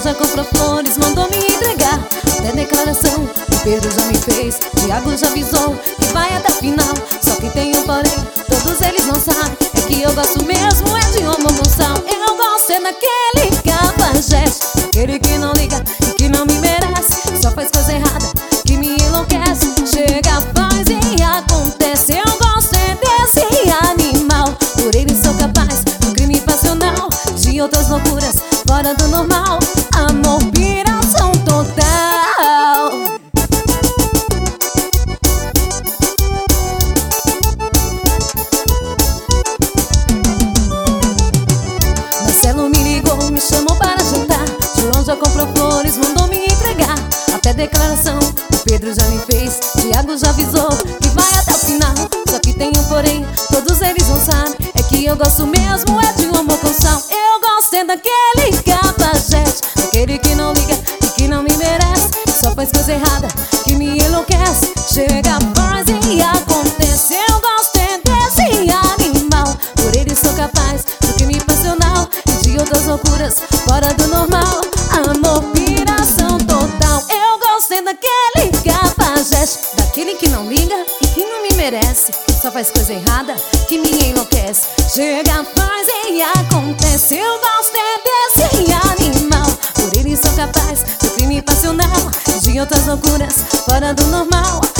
já comprou flores, mandou me entregar. Até declaração o Pedro já me fez. Tiago já avisou que vai até o final. Só que tem um porém, todos eles não sabem. É que eu gosto mesmo é de homomoção. Eu gosto é daquele cafajeste, aquele que não liga e que não me merece. Só faz coisa errada que me enlouquece. Chega, faz e acontece. Eu gosto é desse animal. Por ele sou capaz do crime passional, de outras loucuras fora do normal. Amor, piração total. Marcelo me ligou, me chamou para jantar. João já comprou flores, mandou me entregar. Até declaração o Pedro já me fez. Tiago já avisou que vai até o final. Só que tem um porém, todos eles não sabem. É que eu gosto mesmo é de homoconção. Eu gosto é daquele cafajeste, aquele que não liga e que não me merece. Só faz coisa errada que me enlouquece. Chega, faz e acontece. Eu gosto é desse animal. Por ele sou capaz do crime passional e de outras loucuras fora do normal. Amor, piração total. Eu gosto é daquele cafajeste, daquele que não liga e que não me merece. Só faz coisa errada que me enlouquece. Chega, faz e acontece. Eu gosto é desse animal. Por ele sou capaz do crime passional, de outras loucuras fora do normal.